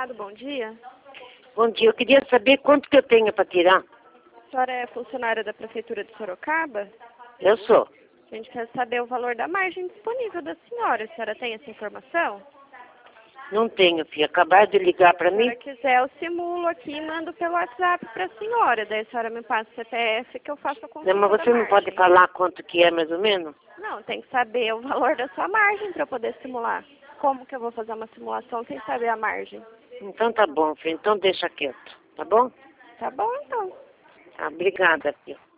Estado, bom dia. Bom dia, eu queria saber quanto que eu tenho para tirar. A senhora é funcionária da Prefeitura de Sorocaba? Eu sou. A gente quer saber o valor da margem disponível da senhora. A senhora tem essa informação? Não tenho, filha. Acabaram de ligar para Se a mim. senhora quiser, eu simulo aqui e mando pelo WhatsApp para a senhora. Daí a senhora me passa o CPF que eu faço a consulta Não, mas da você não pode margem. falar quanto que é, mais ou menos? Não, tem que saber o valor da sua margem para eu poder simular. Como que eu vou fazer uma simulação sem saber a margem? Então tá bom, filha. Então deixa quieto. Tá bom? Tá bom, então. Tá, obrigada, filha.